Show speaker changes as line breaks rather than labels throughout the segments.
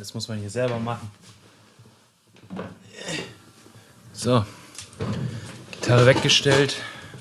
Das muss man hier selber machen. So. Gitarre weggestellt.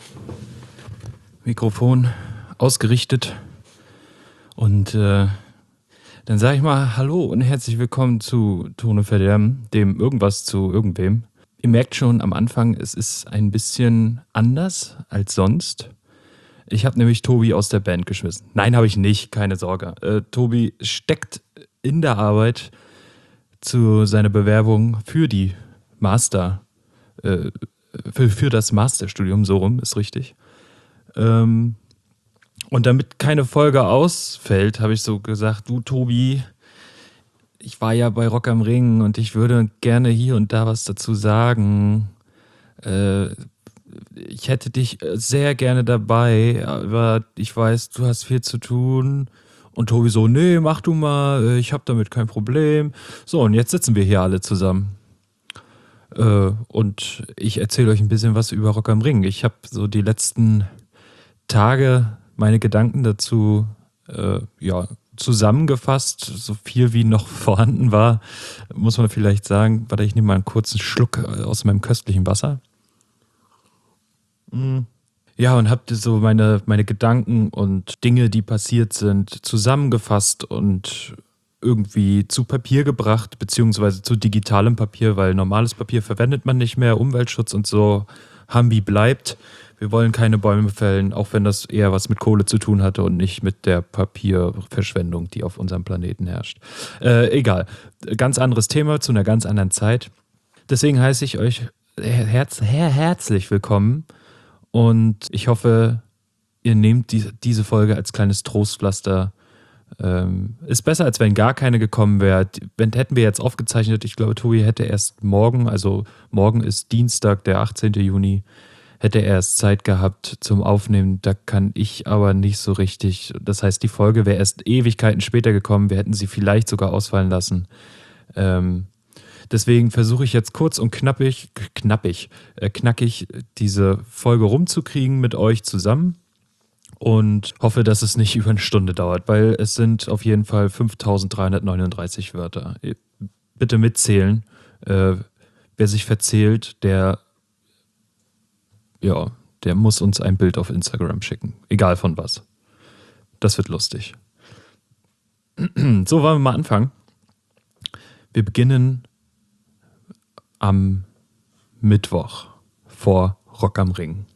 Mikrofon ausgerichtet. Und dann sage ich mal Hallo und herzlich willkommen zu Tone Verderben, dem Irgendwas zu irgendwem. Ihr merkt schon am Anfang, es ist ein bisschen anders als sonst. Ich habe nämlich Tobi aus der Band geschmissen. Nein, habe ich nicht, keine Sorge. Tobi steckt in der Arbeit zu seiner Bewerbung für die für das Masterstudium, so rum ist richtig. Und damit keine Folge ausfällt, habe ich so gesagt, du Tobi, ich war ja bei Rock am Ring und ich würde gerne hier und da was dazu sagen. Ich hätte dich sehr gerne dabei, aber ich weiß, du hast viel zu tun. Und Tobi so, nee, mach du mal, ich habe damit kein Problem. So, und jetzt sitzen wir hier alle zusammen. Und ich erzähle euch ein bisschen was über Rock am Ring. Ich habe so die letzten Tage meine Gedanken dazu zusammengefasst, so viel wie noch vorhanden war, muss man vielleicht sagen. Warte, ich nehme mal einen kurzen Schluck aus meinem köstlichen Wasser. Ja, und habe so meine Gedanken und Dinge, die passiert sind, zusammengefasst und irgendwie zu Papier gebracht, beziehungsweise zu digitalem Papier, weil normales Papier verwendet man nicht mehr, Umweltschutz und so, Hambi bleibt. Wir wollen keine Bäume fällen, auch wenn das eher was mit Kohle zu tun hatte und nicht mit der Papierverschwendung, die auf unserem Planeten herrscht. Egal, ganz anderes Thema zu einer ganz anderen Zeit. Deswegen heiße ich euch herzlich willkommen und ich hoffe, ihr nehmt diese Folge als kleines Trostpflaster. Ist besser, als wenn gar keine gekommen wäre. Hätten wir jetzt aufgezeichnet, ich glaube, Tobi hätte erst morgen, also morgen ist Dienstag, der 18. Juni, hätte er erst Zeit gehabt zum Aufnehmen. Da kann ich aber nicht so richtig. Das heißt, die Folge wäre erst Ewigkeiten später gekommen. Wir hätten sie vielleicht sogar ausfallen lassen. Deswegen versuche ich jetzt kurz und knackig diese Folge rumzukriegen mit euch zusammen. Und hoffe, dass es nicht über eine Stunde dauert, weil es sind auf jeden Fall 5339 Wörter. Bitte mitzählen. Wer sich verzählt, der muss uns ein Bild auf Instagram schicken. Egal von was. Das wird lustig. So, wollen wir mal anfangen. Wir beginnen am Mittwoch vor Rock am Ring.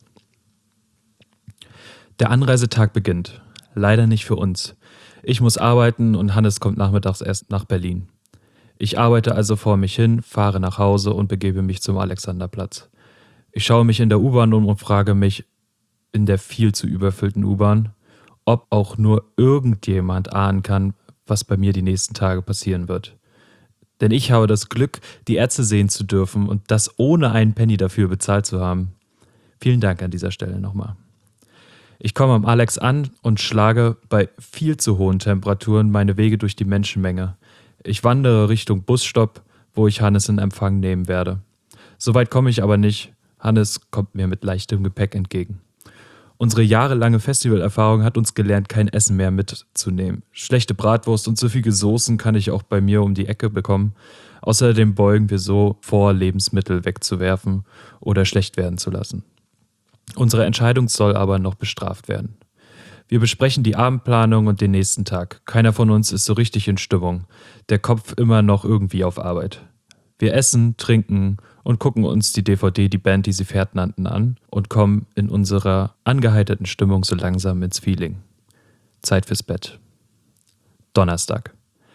Der Anreisetag beginnt. Leider nicht für uns. Ich muss arbeiten und Hannes kommt nachmittags erst nach Berlin. Ich arbeite also vor mich hin, fahre nach Hause und begebe mich zum Alexanderplatz. Ich schaue mich in der U-Bahn um und frage mich, in der viel zu überfüllten U-Bahn, ob auch nur irgendjemand ahnen kann, was bei mir die nächsten Tage passieren wird. Denn ich habe das Glück, die Ärzte sehen zu dürfen und das ohne einen Penny dafür bezahlt zu haben. Vielen Dank an dieser Stelle nochmal. Ich komme am Alex an und schlage bei viel zu hohen Temperaturen meine Wege durch die Menschenmenge. Ich wandere Richtung Busstopp, wo ich Hannes in Empfang nehmen werde. Soweit komme ich aber nicht. Hannes kommt mir mit leichtem Gepäck entgegen. Unsere jahrelange Festivalerfahrung hat uns gelernt, kein Essen mehr mitzunehmen. Schlechte Bratwurst und so viele Soßen kann ich auch bei mir um die Ecke bekommen. Außerdem beugen wir so vor, Lebensmittel wegzuwerfen oder schlecht werden zu lassen. Unsere Entscheidung soll aber noch bestraft werden. Wir besprechen die Abendplanung und den nächsten Tag. Keiner von uns ist so richtig in Stimmung. Der Kopf immer noch irgendwie auf Arbeit. Wir essen, trinken und gucken uns die DVD Die Band, die sie fährt, nannten an und kommen in unserer angeheiterten Stimmung so langsam ins Feeling. Zeit fürs Bett. Donnerstag.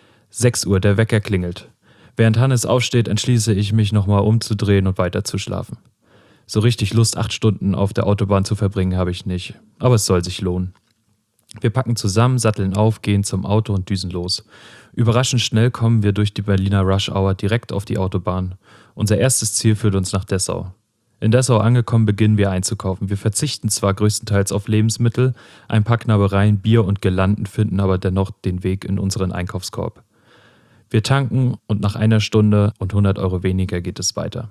6 Uhr, der Wecker klingelt. Während Hannes aufsteht, entschließe ich mich nochmal umzudrehen und weiter zu schlafen. So richtig Lust, 8 Stunden auf der Autobahn zu verbringen, habe ich nicht. Aber es soll sich lohnen. Wir packen zusammen, satteln auf, gehen zum Auto und düsen los. Überraschend schnell kommen wir durch die Berliner Rush Hour direkt auf die Autobahn. Unser erstes Ziel führt uns nach Dessau. In Dessau angekommen, beginnen wir einzukaufen. Wir verzichten zwar größtenteils auf Lebensmittel, ein paar Knabbereien, Bier und Girlanden finden aber dennoch den Weg in unseren Einkaufskorb. Wir tanken und nach einer Stunde und 100 Euro weniger geht es weiter.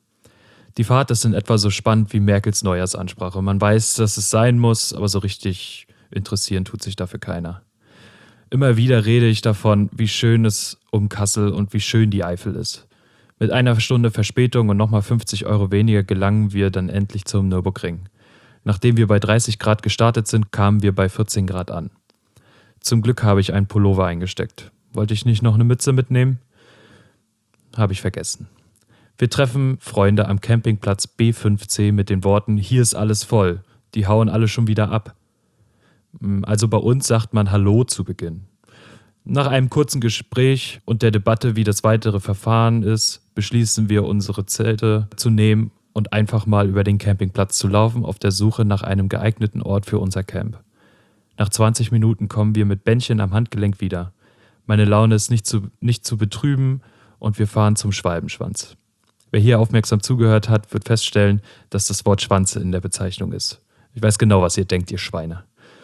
Die Fahrt ist in etwa so spannend wie Merkels Neujahrsansprache. Man weiß, dass es sein muss, aber so richtig interessieren tut sich dafür keiner. Immer wieder rede ich davon, wie schön es um Kassel und wie schön die Eifel ist. Mit einer Stunde Verspätung und nochmal 50 Euro weniger gelangen wir dann endlich zum Nürburgring. Nachdem wir bei 30 Grad gestartet sind, kamen wir bei 14 Grad an. Zum Glück habe ich einen Pullover eingesteckt. Wollte ich nicht noch eine Mütze mitnehmen? Habe ich vergessen. Wir treffen Freunde am Campingplatz B5C mit den Worten: Hier ist alles voll, die hauen alle schon wieder ab. Also bei uns sagt man Hallo zu Beginn. Nach einem kurzen Gespräch und der Debatte, wie das weitere Verfahren ist, beschließen wir, unsere Zelte zu nehmen und einfach mal über den Campingplatz zu laufen, auf der Suche nach einem geeigneten Ort für unser Camp. Nach 20 Minuten kommen wir mit Bändchen am Handgelenk wieder. Meine Laune ist nicht zu betrüben und wir fahren zum Schwalbenschwanz. Wer hier aufmerksam zugehört hat, wird feststellen, dass das Wort Schwanz in der Bezeichnung ist. Ich weiß genau, was ihr denkt, ihr Schweine.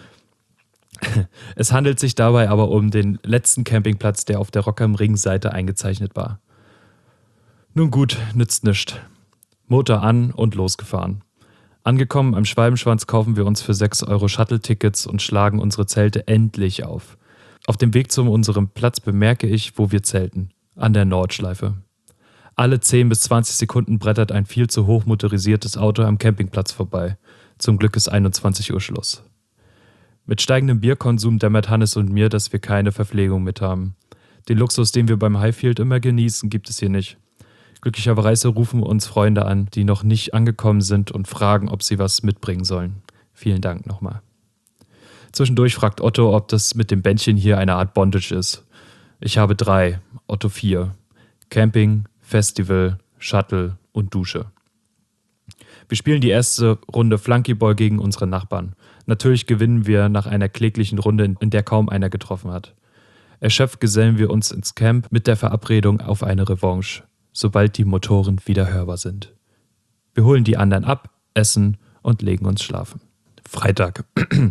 Es handelt sich dabei aber um den letzten Campingplatz, der auf der Rock am Ring-Seite eingezeichnet war. Nun gut, nützt nischt. Motor an und losgefahren. Angekommen am Schwalbenschwanz kaufen wir uns für 6 Euro Shuttle-Tickets und schlagen unsere Zelte endlich auf. Auf dem Weg zu unserem Platz bemerke ich, wo wir zelten. An der Nordschleife. Alle 10 bis 20 Sekunden brettert ein viel zu hoch motorisiertes Auto am Campingplatz vorbei. Zum Glück ist 21 Uhr Schluss. Mit steigendem Bierkonsum dämmert Hannes und mir, dass wir keine Verpflegung mit haben. Den Luxus, den wir beim Highfield immer genießen, gibt es hier nicht. Glücklicherweise rufen uns Freunde an, die noch nicht angekommen sind und fragen, ob sie was mitbringen sollen. Vielen Dank nochmal. Zwischendurch fragt Otto, ob das mit dem Bändchen hier eine Art Bondage ist. Ich habe 3, Otto 4. Camping, Festival, Shuttle und Dusche. Wir spielen die erste Runde Flunkyball gegen unsere Nachbarn. Natürlich gewinnen wir nach einer kläglichen Runde, in der kaum einer getroffen hat. Erschöpft gesellen wir uns ins Camp mit der Verabredung auf eine Revanche, sobald die Motoren wieder hörbar sind. Wir holen die anderen ab, essen und legen uns schlafen. Freitag,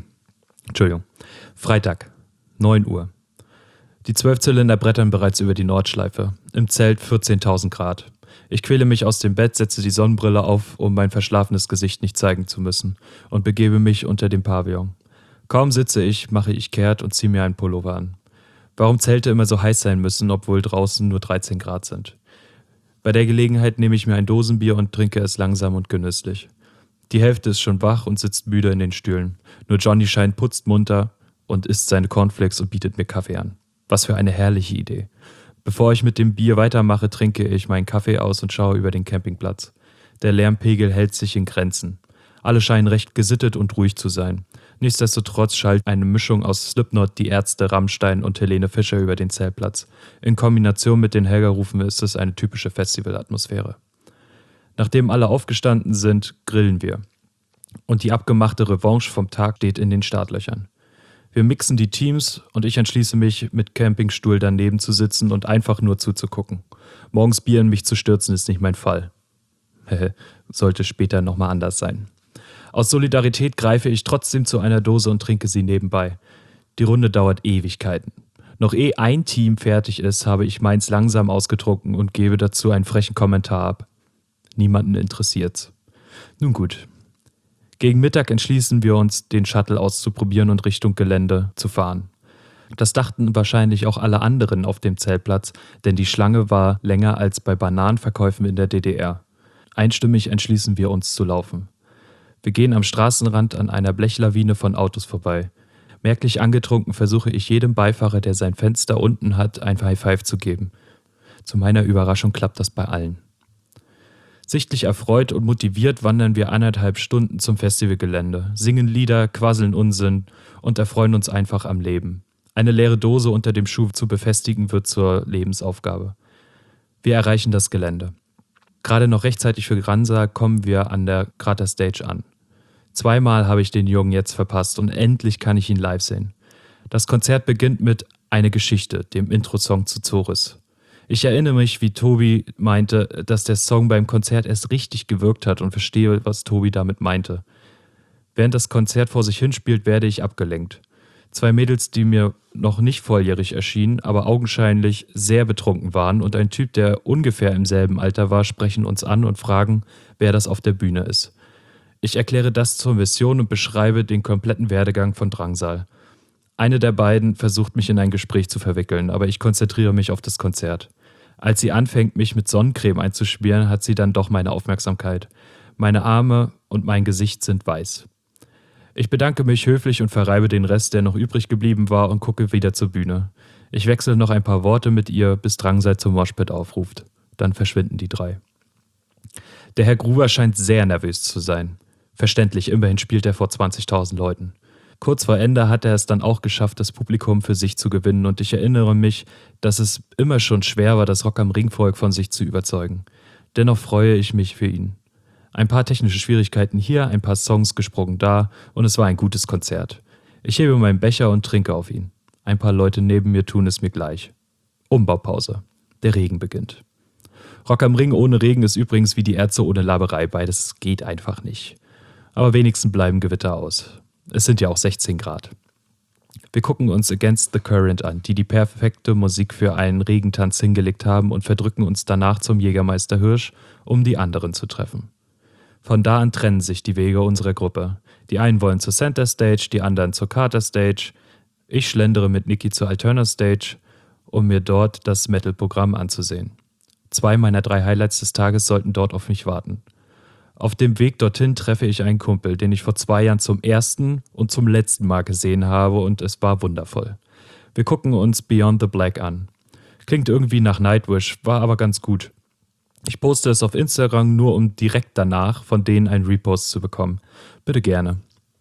9 Uhr. Die 12 Zylinder brettern bereits über die Nordschleife. Im Zelt 14.000 Grad. Ich quäle mich aus dem Bett, setze die Sonnenbrille auf, um mein verschlafenes Gesicht nicht zeigen zu müssen, und begebe mich unter dem Pavillon. Kaum sitze ich, mache ich kehrt und ziehe mir einen Pullover an. Warum Zelte immer so heiß sein müssen, obwohl draußen nur 13 Grad sind. Bei der Gelegenheit nehme ich mir ein Dosenbier und trinke es langsam und genüsslich. Die Hälfte ist schon wach und sitzt müde in den Stühlen. Nur Johnny scheint putzmunter und isst seine Cornflakes und bietet mir Kaffee an. Was für eine herrliche Idee. Bevor ich mit dem Bier weitermache, trinke ich meinen Kaffee aus und schaue über den Campingplatz. Der Lärmpegel hält sich in Grenzen. Alle scheinen recht gesittet und ruhig zu sein. Nichtsdestotrotz schallt eine Mischung aus Slipknot, Die Ärzte, Rammstein und Helene Fischer über den Zeltplatz. In Kombination mit den Helga-Rufen ist es eine typische Festivalatmosphäre. Nachdem alle aufgestanden sind, grillen wir. Und die abgemachte Revanche vom Tag steht in den Startlöchern. Wir mixen die Teams und ich entschließe mich, mit Campingstuhl daneben zu sitzen und einfach nur zuzugucken. Morgens Bier in mich zu stürzen ist nicht mein Fall. Sollte später nochmal anders sein. Aus Solidarität greife ich trotzdem zu einer Dose und trinke sie nebenbei. Die Runde dauert Ewigkeiten. Noch ehe ein Team fertig ist, habe ich meins langsam ausgetrunken und gebe dazu einen frechen Kommentar ab. Niemanden interessiert's. Nun gut. Gegen Mittag entschließen wir uns, den Shuttle auszuprobieren und Richtung Gelände zu fahren. Das dachten wahrscheinlich auch alle anderen auf dem Zeltplatz, denn die Schlange war länger als bei Bananenverkäufen in der DDR. Einstimmig entschließen wir uns zu laufen. Wir gehen am Straßenrand an einer Blechlawine von Autos vorbei. Merklich angetrunken versuche ich jedem Beifahrer, der sein Fenster unten hat, ein High Five zu geben. Zu meiner Überraschung klappt das bei allen. Sichtlich erfreut und motiviert wandern wir 1,5 Stunden zum Festivalgelände, singen Lieder, quasseln Unsinn und erfreuen uns einfach am Leben. Eine leere Dose unter dem Schuh zu befestigen wird zur Lebensaufgabe. Wir erreichen das Gelände. Gerade noch rechtzeitig für Gransa kommen wir an der Kraterstage an. 2-mal habe ich den Jungen jetzt verpasst und endlich kann ich ihn live sehen. Das Konzert beginnt mit Eine Geschichte, dem Intro-Song zu Zoris. Ich erinnere mich, wie Tobi meinte, dass der Song beim Konzert erst richtig gewirkt hat und verstehe, was Tobi damit meinte. Während das Konzert vor sich hinspielt, werde ich abgelenkt. 2 Mädels, die mir noch nicht volljährig erschienen, aber augenscheinlich sehr betrunken waren, und ein Typ, der ungefähr im selben Alter war, sprechen uns an und fragen, wer das auf der Bühne ist. Ich erkläre das zur Mission und beschreibe den kompletten Werdegang von Drangsal. Eine der beiden versucht mich in ein Gespräch zu verwickeln, aber ich konzentriere mich auf das Konzert. Als sie anfängt, mich mit Sonnencreme einzuschmieren, hat sie dann doch meine Aufmerksamkeit. Meine Arme und mein Gesicht sind weiß. Ich bedanke mich höflich und verreibe den Rest, der noch übrig geblieben war, und gucke wieder zur Bühne. Ich wechsle noch ein paar Worte mit ihr, bis Drangsal zum Moshpit aufruft. Dann verschwinden die drei. Der Herr Gruber scheint sehr nervös zu sein. Verständlich, immerhin spielt er vor 20.000 Leuten. Kurz vor Ende hat er es dann auch geschafft, das Publikum für sich zu gewinnen, und ich erinnere mich, dass es immer schon schwer war, das Rock am Ring-Volk von sich zu überzeugen. Dennoch freue ich mich für ihn. Ein paar technische Schwierigkeiten hier, ein paar Songs gesprungen da, und es war ein gutes Konzert. Ich hebe meinen Becher und trinke auf ihn. Ein paar Leute neben mir tun es mir gleich. Umbaupause. Der Regen beginnt. Rock am Ring ohne Regen ist übrigens wie die Ärzte ohne Laberei, beides geht einfach nicht. Aber wenigstens bleiben Gewitter aus. Es sind ja auch 16 Grad. Wir gucken uns Against the Current an, die perfekte Musik für einen Regentanz hingelegt haben, und verdrücken uns danach zum Jägermeister Hirsch, um die anderen zu treffen. Von da an trennen sich die Wege unserer Gruppe. Die einen wollen zur Center Stage, die anderen zur Carter Stage. Ich schlendere mit Niki zur Alterna Stage, um mir dort das Metal-Programm anzusehen. 2 meiner 3 Highlights des Tages sollten dort auf mich warten. Auf dem Weg dorthin treffe ich einen Kumpel, den ich vor 2 Jahren zum ersten und zum letzten Mal gesehen habe, und es war wundervoll. Wir gucken uns Beyond the Black an. Klingt irgendwie nach Nightwish, war aber ganz gut. Ich poste es auf Instagram, nur um direkt danach von denen einen Repost zu bekommen. Bitte gerne.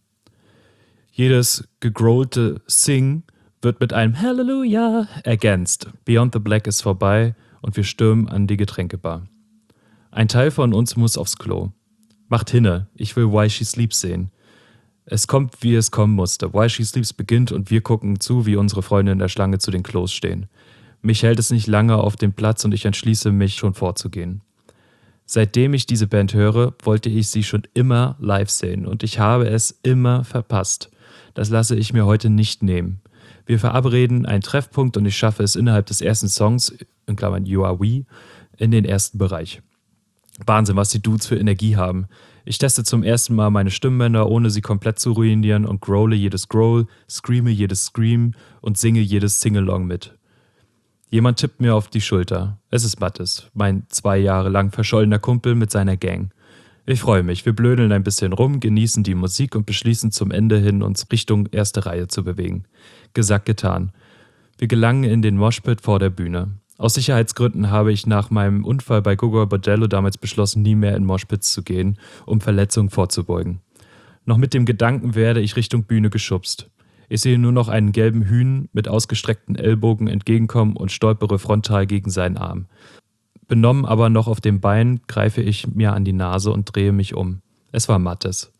Jedes gegrollte Sing wird mit einem Halleluja ergänzt. Beyond the Black ist vorbei und wir stürmen an die Getränkebar. Ein Teil von uns muss aufs Klo. Macht hinne, ich will Why She Sleeps sehen. Es kommt, wie es kommen musste. Why She Sleeps beginnt und wir gucken zu, wie unsere Freunde in der Schlange zu den Klos stehen. Mich hält es nicht lange auf dem Platz und ich entschließe mich, schon vorzugehen. Seitdem ich diese Band höre, wollte ich sie schon immer live sehen und ich habe es immer verpasst. Das lasse ich mir heute nicht nehmen. Wir verabreden einen Treffpunkt und ich schaffe es innerhalb des ersten Songs, in Klammern You Are We, in den ersten Bereich. Wahnsinn, was die Dudes für Energie haben. Ich teste zum ersten Mal meine Stimmbänder, ohne sie komplett zu ruinieren, und growle jedes Growl, screame jedes Scream und singe jedes Singalong mit. Jemand tippt mir auf die Schulter. Es ist Mattes, mein 2 Jahre lang verschollener Kumpel mit seiner Gang. Ich freue mich, wir blödeln ein bisschen rum, genießen die Musik und beschließen zum Ende hin, uns Richtung erste Reihe zu bewegen. Gesagt, getan. Wir gelangen in den Moshpit vor der Bühne. Aus Sicherheitsgründen habe ich nach meinem Unfall bei Gogol Bordello damals beschlossen, nie mehr in Moshpits zu gehen, um Verletzungen vorzubeugen. Noch mit dem Gedanken werde ich Richtung Bühne geschubst. Ich sehe nur noch einen gelben Hühn mit ausgestreckten Ellbogen entgegenkommen und stolpere frontal gegen seinen Arm. Benommen aber noch auf dem Bein, greife ich mir an die Nase und drehe mich um. Es war Mattes.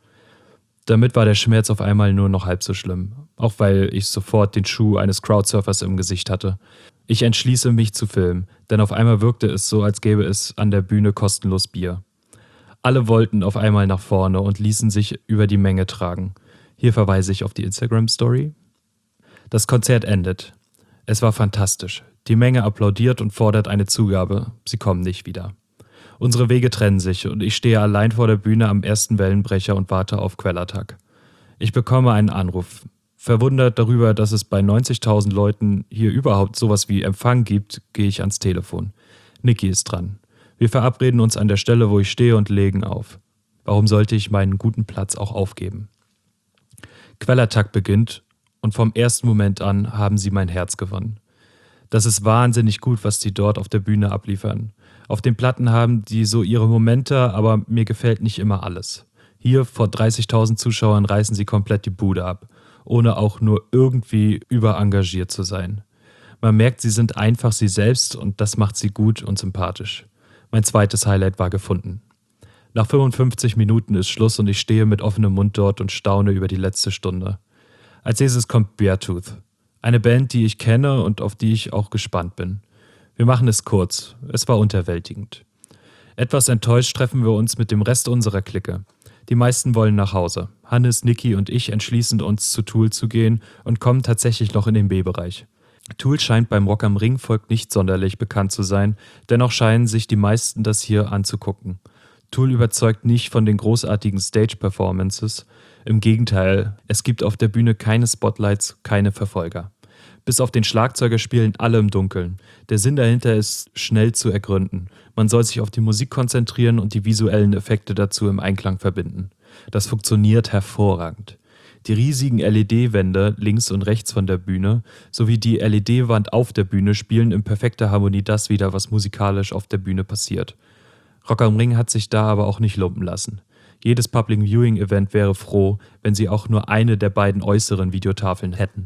Damit war der Schmerz auf einmal nur noch halb so schlimm, auch weil ich sofort den Schuh eines Crowdsurfers im Gesicht hatte. Ich entschließe mich zu filmen, denn auf einmal wirkte es so, als gäbe es an der Bühne kostenlos Bier. Alle wollten auf einmal nach vorne und ließen sich über die Menge tragen. Hier verweise ich auf die Instagram-Story. Das Konzert endet. Es war fantastisch. Die Menge applaudiert und fordert eine Zugabe. Sie kommen nicht wieder. Unsere Wege trennen sich und ich stehe allein vor der Bühne am ersten Wellenbrecher und warte auf Quellertag. Ich bekomme einen Anruf. Verwundert darüber, dass es bei 90.000 Leuten hier überhaupt sowas wie Empfang gibt, gehe ich ans Telefon. Niki ist dran. Wir verabreden uns an der Stelle, wo ich stehe, und legen auf. Warum sollte ich meinen guten Platz auch aufgeben? Quellertag beginnt und vom ersten Moment an haben sie mein Herz gewonnen. Das ist wahnsinnig gut, was die dort auf der Bühne abliefern. Auf den Platten haben die so ihre Momente, aber mir gefällt nicht immer alles. Hier vor 30.000 Zuschauern reißen sie komplett die Bude ab, ohne auch nur irgendwie überengagiert zu sein. Man merkt, sie sind einfach sie selbst und das macht sie gut und sympathisch. Mein zweites Highlight war gefunden. Nach 55 Minuten ist Schluss und ich stehe mit offenem Mund dort und staune über die letzte Stunde. Als nächstes kommt Beartooth. Eine Band, die ich kenne und auf die ich auch gespannt bin. Wir machen es kurz. Es war unterwältigend. Etwas enttäuscht treffen wir uns mit dem Rest unserer Clique. Die meisten wollen nach Hause. Hannes, Niki und ich entschließen uns, zu Tool zu gehen und kommen tatsächlich noch in den B-Bereich. Tool scheint beim Rock am Ring-Volk nicht sonderlich bekannt zu sein, dennoch scheinen sich die meisten das hier anzugucken. Tool überzeugt nicht von den großartigen Stage-Performances. Im Gegenteil, es gibt auf der Bühne keine Spotlights, keine Verfolger. Bis auf den Schlagzeuger spielen alle im Dunkeln. Der Sinn dahinter ist schnell zu ergründen. Man soll sich auf die Musik konzentrieren und die visuellen Effekte dazu im Einklang verbinden. Das funktioniert hervorragend. Die riesigen LED-Wände links und rechts von der Bühne sowie die LED-Wand auf der Bühne spielen in perfekter Harmonie das wider, was musikalisch auf der Bühne passiert. Rock am Ring hat sich da aber auch nicht lumpen lassen. Jedes Public Viewing Event wäre froh, wenn sie auch nur eine der beiden äußeren Videotafeln hätten.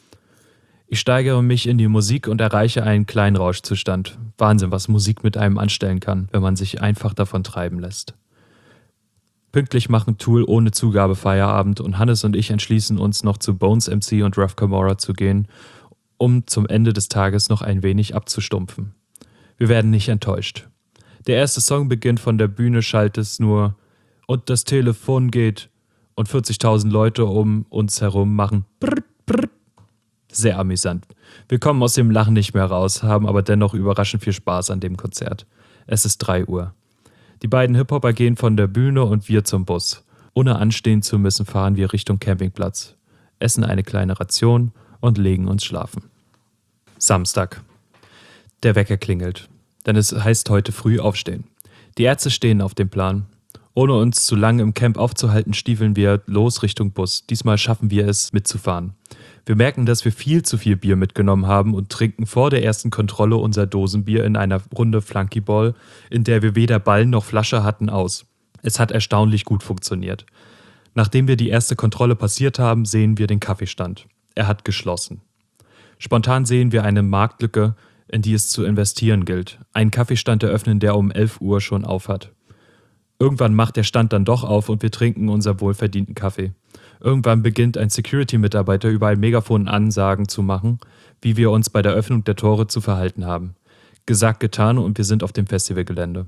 Ich steigere mich in die Musik und erreiche einen kleinen Rauschzustand. Wahnsinn, was Musik mit einem anstellen kann, wenn man sich einfach davon treiben lässt. Pünktlich machen Tool ohne Zugabe Feierabend und Hannes und ich entschließen uns noch zu Bones MC und Ruff Camorra zu gehen, um zum Ende des Tages noch ein wenig abzustumpfen. Wir werden nicht enttäuscht. Der erste Song beginnt, von der Bühne schallt es nur und das Telefon geht und 40.000 Leute um uns herum machen brrrt, brrrt. Sehr amüsant. Wir kommen aus dem Lachen nicht mehr raus, haben aber dennoch überraschend viel Spaß an dem Konzert. Es ist 3 Uhr. Die beiden Hip-Hopper gehen von der Bühne und wir zum Bus. Ohne anstehen zu müssen, fahren wir Richtung Campingplatz, essen eine kleine Ration und legen uns schlafen. Samstag. Der Wecker klingelt, denn es heißt heute früh aufstehen. Die Ärzte stehen auf dem Plan. Ohne uns zu lange im Camp aufzuhalten, stiefeln wir los Richtung Bus. Diesmal schaffen wir es, mitzufahren. Wir merken, dass wir viel zu viel Bier mitgenommen haben und trinken vor der ersten Kontrolle unser Dosenbier in einer Runde Flunkyball, in der wir weder Ball noch Flasche hatten, aus. Es hat erstaunlich gut funktioniert. Nachdem wir die erste Kontrolle passiert haben, sehen wir den Kaffeestand. Er hat geschlossen. Spontan sehen wir eine Marktlücke, in die es zu investieren gilt. Einen Kaffeestand eröffnen, der um 11 Uhr schon auf hat. Irgendwann macht der Stand dann doch auf und wir trinken unser wohlverdienten Kaffee. Irgendwann beginnt ein Security-Mitarbeiter über ein Megafon Ansagen zu machen, wie wir uns bei der Öffnung der Tore zu verhalten haben. Gesagt, getan und wir sind auf dem Festivalgelände.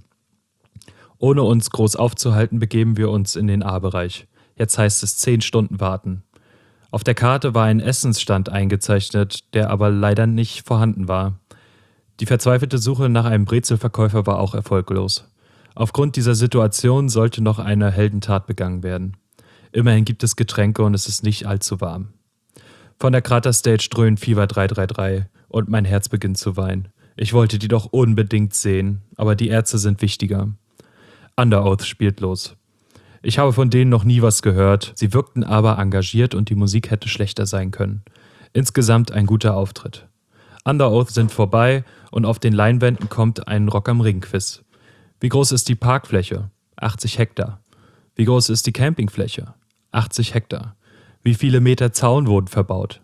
Ohne uns groß aufzuhalten, begeben wir uns in den A-Bereich. Jetzt heißt es 10 Stunden warten. Auf der Karte war ein Essensstand eingezeichnet, der aber leider nicht vorhanden war. Die verzweifelte Suche nach einem Brezelverkäufer war auch erfolglos. Aufgrund dieser Situation sollte noch eine Heldentat begangen werden. Immerhin gibt es Getränke und es ist nicht allzu warm. Von der Kraterstage dröhnt Fever 333 und mein Herz beginnt zu weinen. Ich wollte die doch unbedingt sehen, aber die Ärzte sind wichtiger. Underoath spielt los. Ich habe von denen noch nie was gehört, sie wirkten aber engagiert und die Musik hätte schlechter sein können. Insgesamt ein guter Auftritt. Underoath sind vorbei und auf den Leinwänden kommt ein Rock am Ring-Quiz. Wie groß ist die Parkfläche? 80 Hektar. Wie groß ist die Campingfläche? 80 Hektar. Wie viele Meter Zaun wurden verbaut?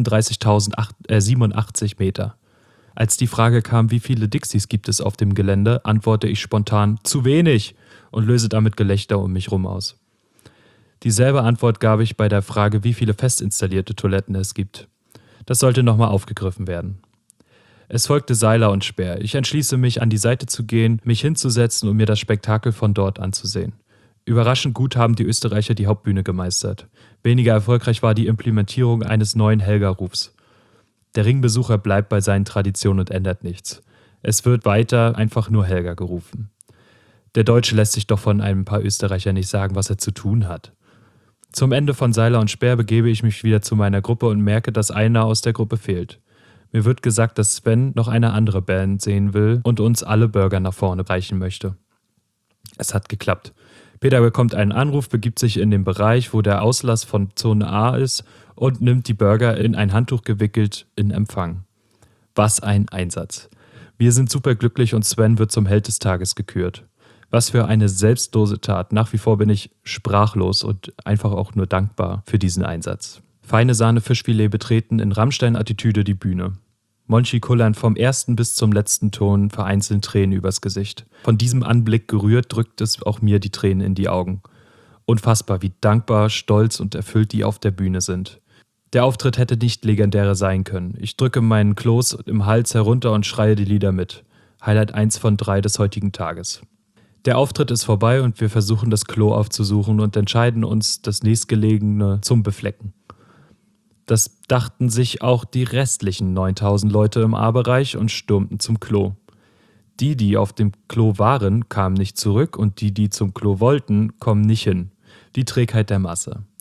38.087 Meter. Als die Frage kam, wie viele Dixies gibt es auf dem Gelände, antworte ich spontan, zu wenig, und löse damit Gelächter um mich rum aus. Dieselbe Antwort gab ich bei der Frage, wie viele fest installierte Toiletten es gibt. Das sollte nochmal aufgegriffen werden. Es folgte Seiler und Speer. Ich entschließe mich, an die Seite zu gehen, mich hinzusetzen und mir das Spektakel von dort anzusehen. Überraschend gut haben die Österreicher die Hauptbühne gemeistert. Weniger erfolgreich war die Implementierung eines neuen Helga-Rufs. Der Ringbesucher bleibt bei seinen Traditionen und ändert nichts. Es wird weiter einfach nur Helga gerufen. Der Deutsche lässt sich doch von ein paar Österreichern nicht sagen, was er zu tun hat. Zum Ende von Seiler und Speer begebe ich mich wieder zu meiner Gruppe und merke, dass einer aus der Gruppe fehlt. Mir wird gesagt, dass Sven noch eine andere Band sehen will und uns alle Burger nach vorne reichen möchte. Es hat geklappt. Peter bekommt einen Anruf, begibt sich in den Bereich, wo der Auslass von Zone A ist und nimmt die Burger in ein Handtuch gewickelt in Empfang. Was ein Einsatz. Wir sind superglücklich und Sven wird zum Held des Tages gekürt. Was für eine selbstlose Tat. Nach wie vor bin ich sprachlos und einfach auch nur dankbar für diesen Einsatz. Feine Sahne Fischfilet betreten in Rammstein-Attitüde die Bühne. Monchi kullern vom ersten bis zum letzten Ton vereinzelt Tränen übers Gesicht. Von diesem Anblick gerührt drückt es auch mir die Tränen in die Augen. Unfassbar, wie dankbar, stolz und erfüllt die auf der Bühne sind. Der Auftritt hätte nicht legendärer sein können. Ich drücke meinen Kloß im Hals herunter und schreie die Lieder mit. Highlight 1 von 3 des heutigen Tages. Der Auftritt ist vorbei und wir versuchen das Klo aufzusuchen und entscheiden uns, das nächstgelegene zum Beflecken. Das dachten sich auch die restlichen 9000 Leute im A-Bereich und stürmten zum Klo. Die auf dem Klo waren, kamen nicht zurück und die zum Klo wollten, kommen nicht hin. Die Trägheit der Masse.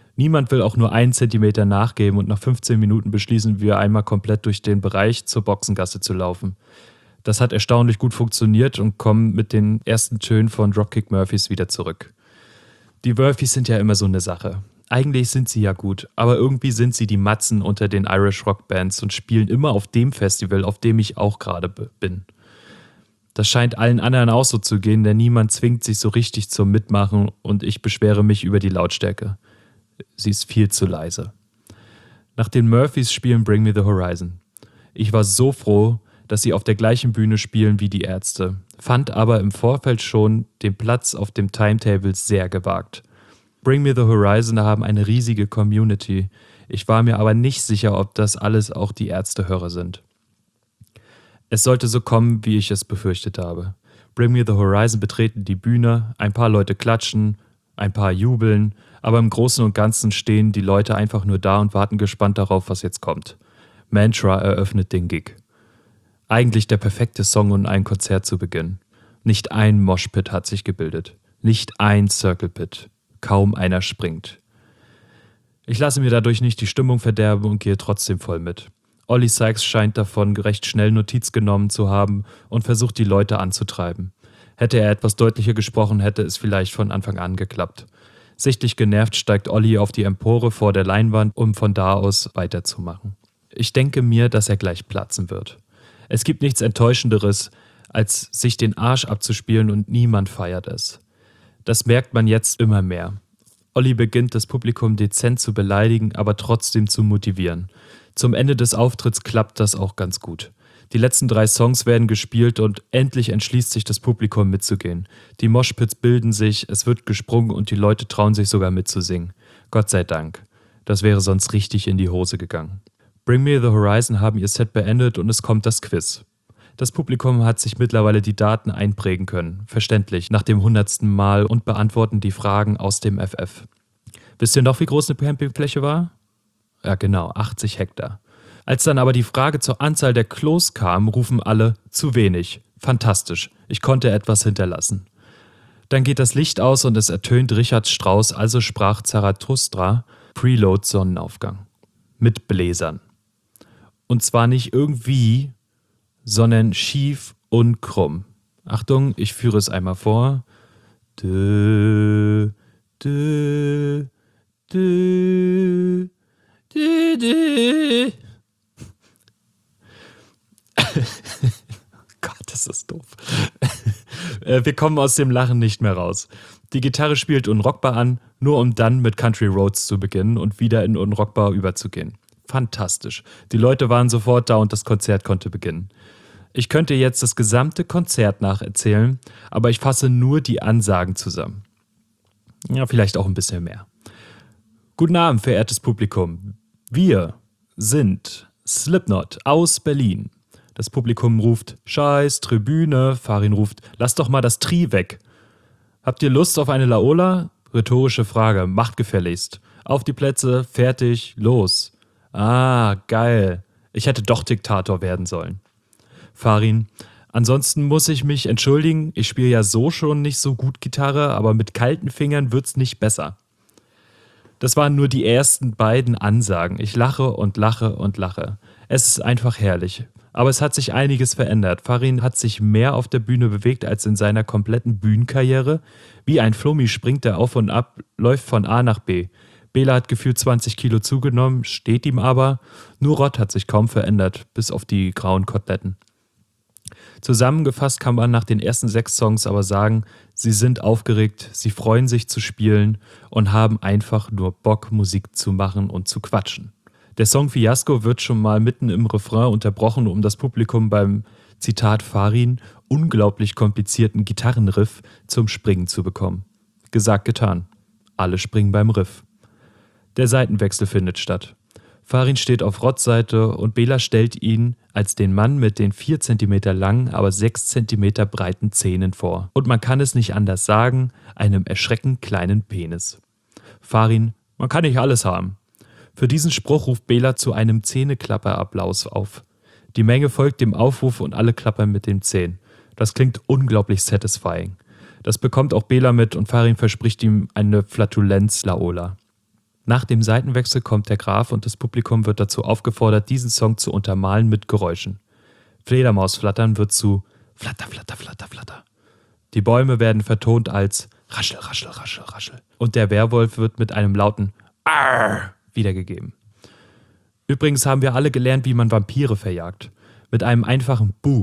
Niemand will auch nur 1 Zentimeter nachgeben und nach 15 Minuten beschließen wir einmal komplett durch den Bereich zur Boxengasse zu laufen. Das hat erstaunlich gut funktioniert und kommen mit den ersten Tönen von Dropkick Murphys wieder zurück. Die Murphys sind ja immer so eine Sache. Eigentlich sind sie ja gut, aber irgendwie sind sie die Matzen unter den Irish Rock Bands und spielen immer auf dem Festival, auf dem ich auch gerade bin. Das scheint allen anderen auch so zu gehen, denn niemand zwingt sich so richtig zum Mitmachen und ich beschwere mich über die Lautstärke. Sie ist viel zu leise. Nach den Murphys spielen Bring Me the Horizon. Ich war so froh, dass sie auf der gleichen Bühne spielen wie die Ärzte, fand aber im Vorfeld schon den Platz auf dem Timetable sehr gewagt. Bring Me the Horizon haben eine riesige Community. Ich war mir aber nicht sicher, ob das alles auch die Ärztehörer sind. Es sollte so kommen, wie ich es befürchtet habe. Bring Me the Horizon betreten die Bühne, ein paar Leute klatschen, ein paar jubeln, aber im Großen und Ganzen stehen die Leute einfach nur da und warten gespannt darauf, was jetzt kommt. Mantra eröffnet den Gig. Eigentlich der perfekte Song, um ein Konzert zu beginnen. Nicht ein Moshpit hat sich gebildet. Nicht ein Circle Pit. Kaum einer springt. Ich lasse mir dadurch nicht die Stimmung verderben und gehe trotzdem voll mit. Ollie Sykes scheint davon recht schnell Notiz genommen zu haben und versucht, die Leute anzutreiben. Hätte er etwas deutlicher gesprochen, hätte es vielleicht von Anfang an geklappt. Sichtlich genervt steigt Ollie auf die Empore vor der Leinwand, um von da aus weiterzumachen. Ich denke mir, dass er gleich platzen wird. Es gibt nichts Enttäuschenderes, als sich den Arsch abzuspielen und niemand feiert es. Das merkt man jetzt immer mehr. Olli beginnt das Publikum dezent zu beleidigen, aber trotzdem zu motivieren. Zum Ende des Auftritts klappt das auch ganz gut. Die letzten 3 Songs werden gespielt und endlich entschließt sich das Publikum mitzugehen. Die Moshpits bilden sich, es wird gesprungen und die Leute trauen sich sogar mitzusingen. Gott sei Dank. Das wäre sonst richtig in die Hose gegangen. Bring Me the Horizon haben ihr Set beendet und es kommt das Quiz. Das Publikum hat sich mittlerweile die Daten einprägen können, verständlich, nach dem 100. Mal und beantworten die Fragen aus dem FF. Wisst ihr noch, wie groß eine Campingfläche war? Ja genau, 80 Hektar. Als dann aber die Frage zur Anzahl der Klos kam, rufen alle, zu wenig. Fantastisch, ich konnte etwas hinterlassen. Dann geht das Licht aus und es ertönt Richard Strauss, also sprach Zarathustra, Preload Sonnenaufgang. Mit Bläsern. Und zwar nicht irgendwie, sondern schief und krumm. Achtung, ich führe es einmal vor. Dö, dö, dö, dö, dö. Gott, das ist doof. Wir kommen aus dem Lachen nicht mehr raus. Die Gitarre spielt unrockbar an, nur um dann mit Country Roads zu beginnen und wieder in unrockbar überzugehen. Fantastisch. Die Leute waren sofort da und das Konzert konnte beginnen. Ich könnte jetzt das gesamte Konzert nacherzählen, aber ich fasse nur die Ansagen zusammen. Ja, vielleicht auch ein bisschen mehr. Guten Abend, verehrtes Publikum. Wir sind Slipknot aus Berlin. Das Publikum ruft, Scheiß, Tribüne. Farin ruft, lass doch mal das Tri weg. Habt ihr Lust auf eine Laola? Rhetorische Frage, macht gefälligst. Auf die Plätze, fertig, los. Ah, geil. Ich hätte doch Diktator werden sollen. Farin, ansonsten muss ich mich entschuldigen, ich spiele ja so schon nicht so gut Gitarre, aber mit kalten Fingern wird's nicht besser. Das waren nur die ersten beiden Ansagen. Ich lache und lache und lache. Es ist einfach herrlich. Aber es hat sich einiges verändert. Farin hat sich mehr auf der Bühne bewegt als in seiner kompletten Bühnenkarriere. Wie ein Flummi springt er auf und ab, läuft von A nach B. Bela hat gefühlt 20 Kilo zugenommen, steht ihm aber. Nur Rott hat sich kaum verändert, bis auf die grauen Koteletten. Zusammengefasst kann man nach den ersten 6 Songs aber sagen, sie sind aufgeregt, sie freuen sich zu spielen und haben einfach nur Bock, Musik zu machen und zu quatschen. Der Song Fiasko wird schon mal mitten im Refrain unterbrochen, um das Publikum beim, Zitat Farin, unglaublich komplizierten Gitarrenriff zum Springen zu bekommen. Gesagt, getan. Alle springen beim Riff. Der Seitenwechsel findet statt. Farin steht auf Rotts Seite und Bela stellt ihn als den Mann mit den 4 cm langen, aber 6 cm breiten Zähnen vor. Und man kann es nicht anders sagen, einem erschreckend kleinen Penis. Farin, man kann nicht alles haben. Für diesen Spruch ruft Bela zu einem Zähneklapper-Applaus auf. Die Menge folgt dem Aufruf und alle klappern mit den Zähnen. Das klingt unglaublich satisfying. Das bekommt auch Bela mit und Farin verspricht ihm eine Flatulenz-Laola. Nach dem Seitenwechsel kommt der Graf und das Publikum wird dazu aufgefordert, diesen Song zu untermalen mit Geräuschen. Fledermausflattern wird zu Flatter, Flatter, Flatter, Flatter. Die Bäume werden vertont als Raschel, Raschel, Raschel, Raschel. Und der Werwolf wird mit einem lauten Arr wiedergegeben. Übrigens haben wir alle gelernt, wie man Vampire verjagt. Mit einem einfachen Buh.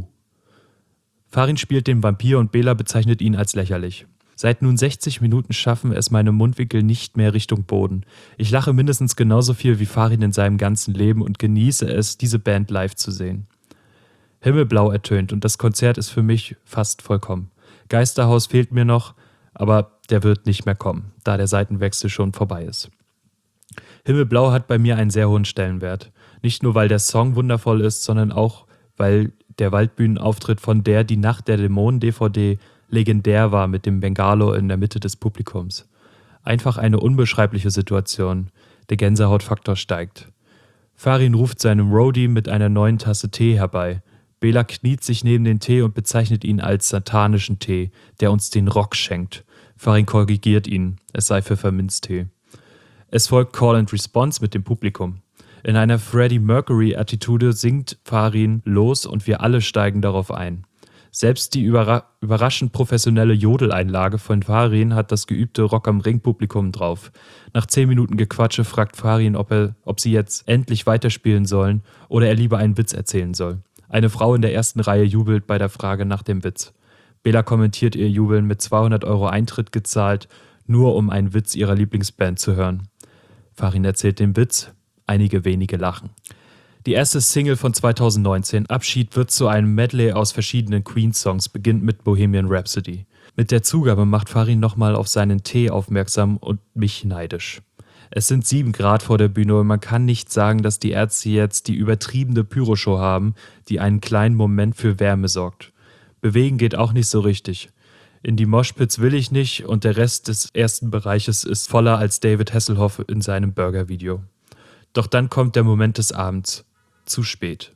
Farin spielt den Vampir und Bela bezeichnet ihn als lächerlich. Seit nun 60 Minuten schaffen es meine Mundwinkel nicht mehr Richtung Boden. Ich lache mindestens genauso viel wie Farin in seinem ganzen Leben und genieße es, diese Band live zu sehen. Himmelblau ertönt und das Konzert ist für mich fast vollkommen. Geisterhaus fehlt mir noch, aber der wird nicht mehr kommen, da der Seitenwechsel schon vorbei ist. Himmelblau hat bei mir einen sehr hohen Stellenwert. Nicht nur, weil der Song wundervoll ist, sondern auch, weil der Waldbühnenauftritt von der Die Nacht der Dämonen-DVD legendär war mit dem Bengalo in der Mitte des Publikums. Einfach eine unbeschreibliche Situation. Der Gänsehautfaktor steigt. Farin ruft seinem Roadie mit einer neuen Tasse Tee herbei. Bela kniet sich neben den Tee und bezeichnet ihn als satanischen Tee, der uns den Rock schenkt. Farin korrigiert ihn, es sei Pfefferminztee. Es folgt Call and Response mit dem Publikum. In einer Freddie Mercury-Attitude singt Farin los und wir alle steigen darauf ein. Selbst die überraschend professionelle Jodeleinlage von Farin hat das geübte Rock am Ring-Publikum drauf. Nach 10 Minuten Gequatsche fragt Farin, ob sie jetzt endlich weiterspielen sollen oder er lieber einen Witz erzählen soll. Eine Frau in der ersten Reihe jubelt bei der Frage nach dem Witz. Bela kommentiert ihr Jubeln mit 200 € Eintritt gezahlt, nur um einen Witz ihrer Lieblingsband zu hören. Farin erzählt den Witz, einige wenige lachen. Die erste Single von 2019, Abschied, wird zu einem Medley aus verschiedenen Queen-Songs, beginnt mit Bohemian Rhapsody. Mit der Zugabe macht Farin nochmal auf seinen Tee aufmerksam und mich neidisch. Es sind 7 Grad vor der Bühne und man kann nicht sagen, dass die Ärzte jetzt die übertriebene Pyroshow haben, die einen kleinen Moment für Wärme sorgt. Bewegen geht auch nicht so richtig. In die Moshpits will ich nicht und der Rest des ersten Bereiches ist voller als David Hasselhoff in seinem Burger-Video. Doch dann kommt der Moment des Abends. Zu spät.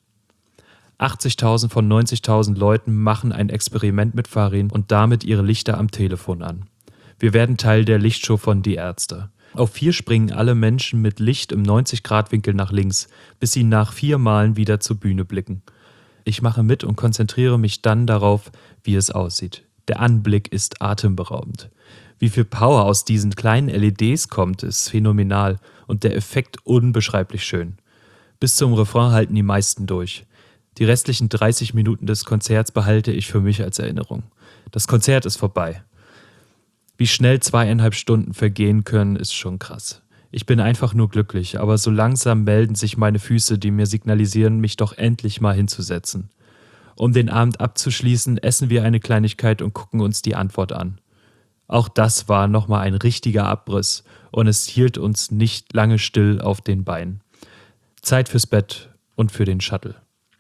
80.000 von 90.000 Leuten machen ein Experiment mit Farin und damit ihre Lichter am Telefon an. Wir werden Teil der Lichtshow von Die Ärzte. Auf 4 springen alle Menschen mit Licht im 90-Grad-Winkel nach links, bis sie nach 4 Malen wieder zur Bühne blicken. Ich mache mit und konzentriere mich dann darauf, wie es aussieht. Der Anblick ist atemberaubend. Wie viel Power aus diesen kleinen LEDs kommt, ist phänomenal und der Effekt unbeschreiblich schön. Bis zum Refrain halten die meisten durch. Die restlichen 30 Minuten des Konzerts behalte ich für mich als Erinnerung. Das Konzert ist vorbei. Wie schnell 2,5 Stunden vergehen können, ist schon krass. Ich bin einfach nur glücklich, aber so langsam melden sich meine Füße, die mir signalisieren, mich doch endlich mal hinzusetzen. Um den Abend abzuschließen, essen wir eine Kleinigkeit und gucken uns die Antwort an. Auch das war nochmal ein richtiger Abriss und es hielt uns nicht lange still auf den Beinen. Zeit fürs Bett und für den Shuttle.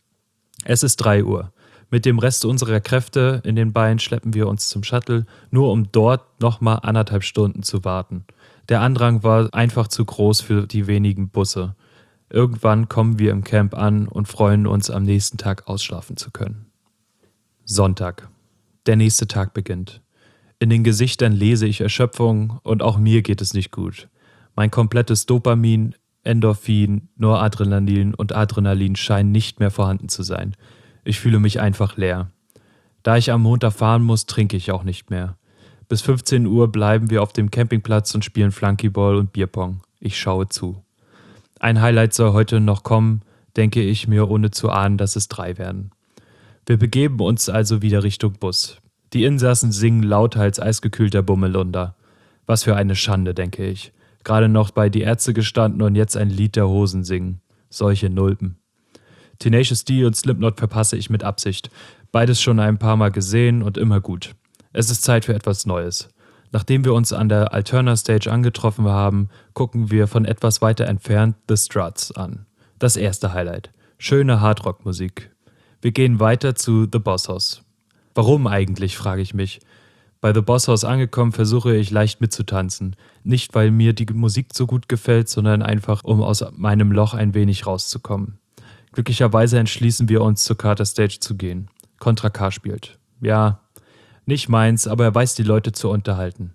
Es ist 3 Uhr. Mit dem Rest unserer Kräfte in den Beinen schleppen wir uns zum Shuttle, nur um dort nochmal 1,5 Stunden zu warten. Der Andrang war einfach zu groß für die wenigen Busse. Irgendwann kommen wir im Camp an und freuen uns, am nächsten Tag ausschlafen zu können. Sonntag. Der nächste Tag beginnt. In den Gesichtern lese ich Erschöpfung und auch mir geht es nicht gut. Mein komplettes Dopamin, Endorphin, Noradrenalin und Adrenalin scheinen nicht mehr vorhanden zu sein. Ich fühle mich einfach leer. Da ich am Montag fahren muss, trinke ich auch nicht mehr. Bis 15 Uhr bleiben wir auf dem Campingplatz und spielen Flunkyball und Bierpong. Ich schaue zu. Ein Highlight soll heute noch kommen, denke ich mir, ohne zu ahnen, dass es 3 werden. Wir begeben uns also wieder Richtung Bus. Die Insassen singen lauter als eisgekühlter Bummelunder. Was für eine Schande, denke ich. Gerade noch bei Die Ärzte gestanden und jetzt ein Lied der Hosen singen. Solche Nulpen. Tenacious D und Slipknot verpasse ich mit Absicht. Beides schon ein paar Mal gesehen und immer gut. Es ist Zeit für etwas Neues. Nachdem wir uns an der Alterna Stage angetroffen haben, gucken wir von etwas weiter entfernt The Struts an. Das erste Highlight. Schöne Hardrock-Musik. Wir gehen weiter zu The Boss Hoss. Warum eigentlich, frage ich mich. Bei The Boss Hoss angekommen, versuche ich leicht mitzutanzen. Nicht, weil mir die Musik so gut gefällt, sondern einfach, um aus meinem Loch ein wenig rauszukommen. Glücklicherweise entschließen wir uns, zur Carter Stage zu gehen. Contra K spielt. Ja, nicht meins, aber er weiß, die Leute zu unterhalten.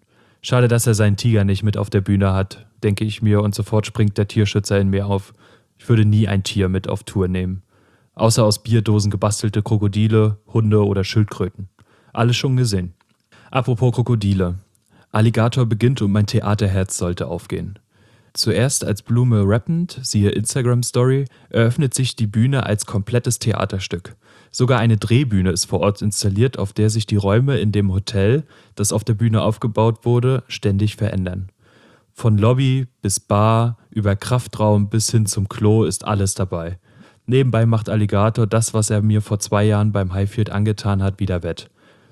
Schade, dass er seinen Tiger nicht mit auf der Bühne hat, denke ich mir, und sofort springt der Tierschützer in mir auf. Ich würde nie ein Tier mit auf Tour nehmen. Außer aus Bierdosen gebastelte Krokodile, Hunde oder Schildkröten. Alles schon gesehen. Apropos Krokodile. Alligator beginnt und mein Theaterherz sollte aufgehen. Zuerst als Blume rappend, siehe Instagram-Story, eröffnet sich die Bühne als komplettes Theaterstück. Sogar eine Drehbühne ist vor Ort installiert, auf der sich die Räume in dem Hotel, das auf der Bühne aufgebaut wurde, ständig verändern. Von Lobby bis Bar, über Kraftraum bis hin zum Klo ist alles dabei. Nebenbei macht Alligator das, was er mir vor 2 Jahren beim Highfield angetan hat, wieder wett.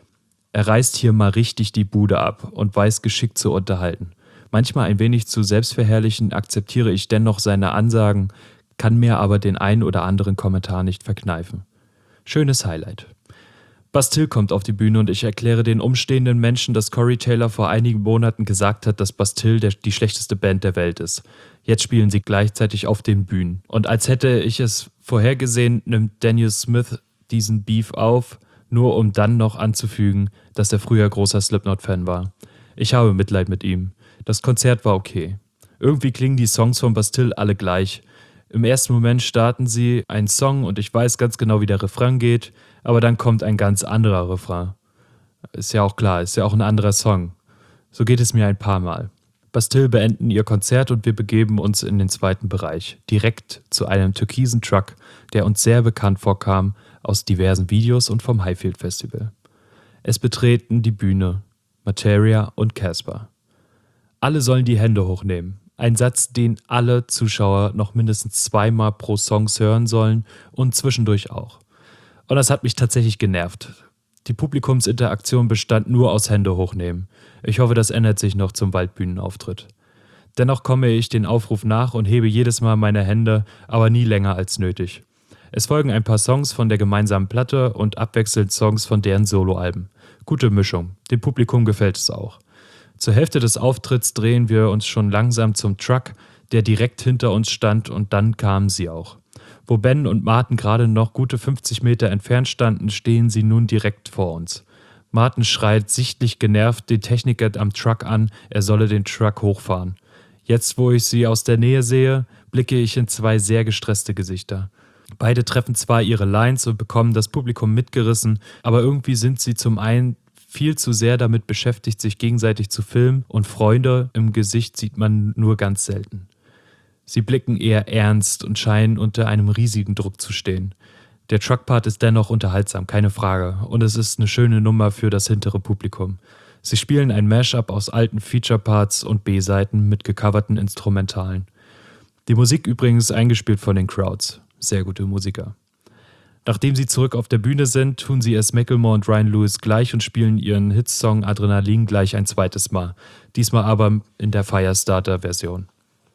Er reißt hier mal richtig die Bude ab und weiß geschickt zu unterhalten. Manchmal ein wenig zu selbstverherrlichend akzeptiere ich dennoch seine Ansagen, kann mir aber den einen oder anderen Kommentar nicht verkneifen. Schönes Highlight. Bastille kommt auf die Bühne und ich erkläre den umstehenden Menschen, dass Corey Taylor vor einigen Monaten gesagt hat, dass Bastille die schlechteste Band der Welt ist. Jetzt spielen sie gleichzeitig auf den Bühnen. Und als hätte ich es vorhergesehen, nimmt Daniel Smith diesen Beef auf, nur um dann noch anzufügen, dass er früher großer Slipknot-Fan war. Ich habe Mitleid mit ihm. Das Konzert war okay. Irgendwie klingen die Songs von Bastille alle gleich. Im ersten Moment starten sie einen Song und ich weiß ganz genau, wie der Refrain geht, aber dann kommt ein ganz anderer Refrain. Ist ja auch klar, ist ja auch ein anderer Song. So geht es mir ein paar Mal. Bastille beenden ihr Konzert und wir begeben uns in den zweiten Bereich, direkt zu einem türkisen Truck, der uns sehr bekannt vorkam aus diversen Videos und vom Highfield Festival. Es betreten die Bühne Materia und Casper. Alle sollen die Hände hochnehmen. Ein Satz, den alle Zuschauer noch mindestens 2-mal pro Songs hören sollen und zwischendurch auch. Und das hat mich tatsächlich genervt. Die Publikumsinteraktion bestand nur aus Hände hochnehmen. Ich hoffe, das ändert sich noch zum Waldbühnenauftritt. Dennoch komme ich den Aufruf nach und hebe jedes Mal meine Hände, aber nie länger als nötig. Es folgen ein paar Songs von der gemeinsamen Platte und abwechselnd Songs von deren Soloalben. Gute Mischung, dem Publikum gefällt es auch. Zur Hälfte des Auftritts drehen wir uns schon langsam zum Truck, der direkt hinter uns stand, und dann kamen sie auch. Wo Ben und Martin gerade noch gute 50 Meter entfernt standen, stehen sie nun direkt vor uns. Martin schreit sichtlich genervt den Techniker am Truck an, er solle den Truck hochfahren. Jetzt, wo ich sie aus der Nähe sehe, blicke ich in 2 sehr gestresste Gesichter. Beide treffen zwar ihre Lines und bekommen das Publikum mitgerissen, aber irgendwie sind sie zum einen viel zu sehr damit beschäftigt, sich gegenseitig zu filmen, und Freunde im Gesicht sieht man nur ganz selten. Sie blicken eher ernst und scheinen unter einem riesigen Druck zu stehen. Der Truckpart ist dennoch unterhaltsam, keine Frage, und es ist eine schöne Nummer für das hintere Publikum. Sie spielen ein Mashup aus alten Feature-Parts und B-Seiten mit gecoverten Instrumentalen. Die Musik übrigens eingespielt von den Crowds. Sehr gute Musiker. Nachdem sie zurück auf der Bühne sind, tun sie es Macklemore und Ryan Lewis gleich und spielen ihren Hitsong Adrenalin gleich ein zweites Mal. Diesmal aber in der Firestarter-Version.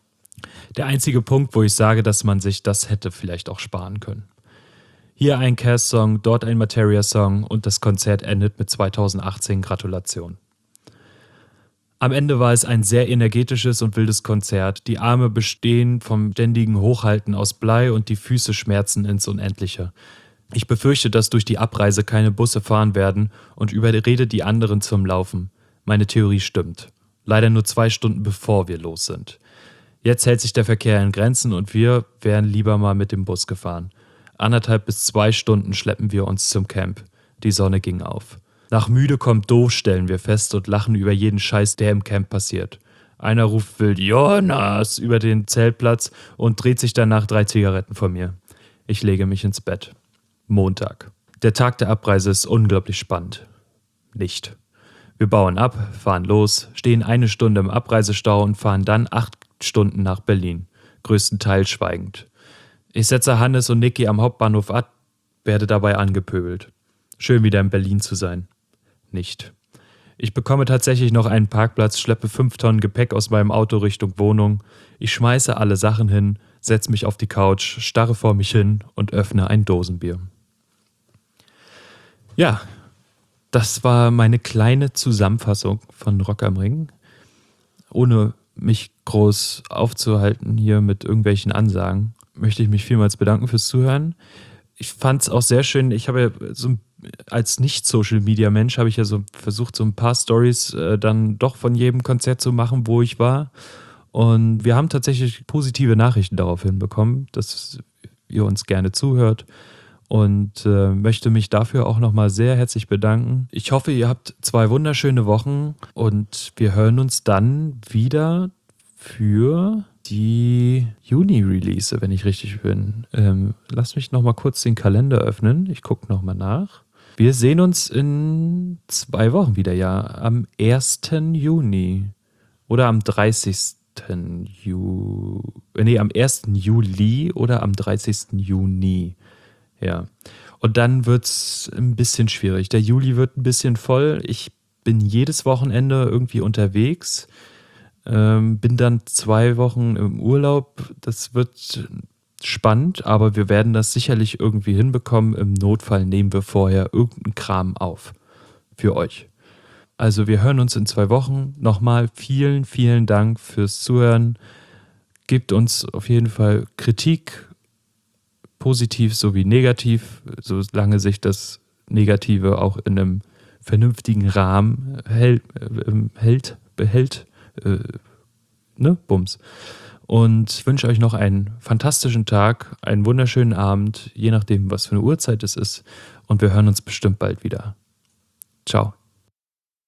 Der einzige Punkt, wo ich sage, dass man sich das hätte vielleicht auch sparen können. Hier ein Cass-Song, dort ein Materia-Song und das Konzert endet mit 2018 Gratulation. Am Ende war es ein sehr energetisches und wildes Konzert. Die Arme bestehen vom ständigen Hochhalten aus Blei und die Füße schmerzen ins Unendliche. Ich befürchte, dass durch die Abreise keine Busse fahren werden und überrede die anderen zum Laufen. Meine Theorie stimmt. Leider nur 2 Stunden bevor wir los sind. Jetzt hält sich der Verkehr in Grenzen und wir wären lieber mal mit dem Bus gefahren. 1,5 bis 2 Stunden schleppen wir uns zum Camp. Die Sonne ging auf. Nach müde kommt doof, stellen wir fest und lachen über jeden Scheiß, der im Camp passiert. Einer ruft wild Jonas über den Zeltplatz und dreht sich danach 3 Zigaretten von mir. Ich lege mich ins Bett. Montag. Der Tag der Abreise ist unglaublich spannend. Nicht. Wir bauen ab, fahren los, stehen 1 Stunde im Abreisestau und fahren dann 8 Stunden nach Berlin. Größtenteils schweigend. Ich setze Hannes und Niki am Hauptbahnhof ab, werde dabei angepöbelt. Schön wieder in Berlin zu sein. Nicht. Ich bekomme tatsächlich noch einen Parkplatz, schleppe 5 Tonnen Gepäck aus meinem Auto Richtung Wohnung. Ich schmeiße alle Sachen hin, setze mich auf die Couch, starre vor mich hin und öffne ein Dosenbier. Ja, das war meine kleine Zusammenfassung von Rock am Ring. Ohne mich groß aufzuhalten hier mit irgendwelchen Ansagen, möchte ich mich vielmals bedanken fürs Zuhören. Ich fand es auch sehr schön, ich habe so ein als Nicht-Social-Media-Mensch habe ich ja so versucht, so ein paar Stories dann doch von jedem Konzert zu machen, wo ich war. Und wir haben tatsächlich positive Nachrichten daraufhin bekommen, dass ihr uns gerne zuhört. Und möchte mich dafür auch nochmal sehr herzlich bedanken. Ich hoffe, ihr habt 2 wunderschöne Wochen und wir hören uns dann wieder für die Juni-Release, wenn ich richtig bin. Lasst mich nochmal kurz den Kalender öffnen. Ich gucke nochmal nach. Wir sehen uns in 2 Wochen wieder, ja. Am 1. Juni oder am 30. am 1. Juli oder am 30. Juni. Ja. Und dann wird es ein bisschen schwierig. Der Juli wird ein bisschen voll. Ich bin jedes Wochenende irgendwie unterwegs. Bin dann 2 Wochen im Urlaub. Das wird spannend, aber wir werden das sicherlich irgendwie hinbekommen. Im Notfall nehmen wir vorher irgendeinen Kram auf. Für euch. Also wir hören uns in 2 Wochen. Nochmal vielen, vielen Dank fürs Zuhören. Gebt uns auf jeden Fall Kritik, positiv sowie negativ, solange sich das Negative auch in einem vernünftigen Rahmen behält. Ne? Bums. Und ich wünsche euch noch einen fantastischen Tag, einen wunderschönen Abend, je nachdem, was für eine Uhrzeit es ist. Und wir hören uns bestimmt bald wieder. Ciao.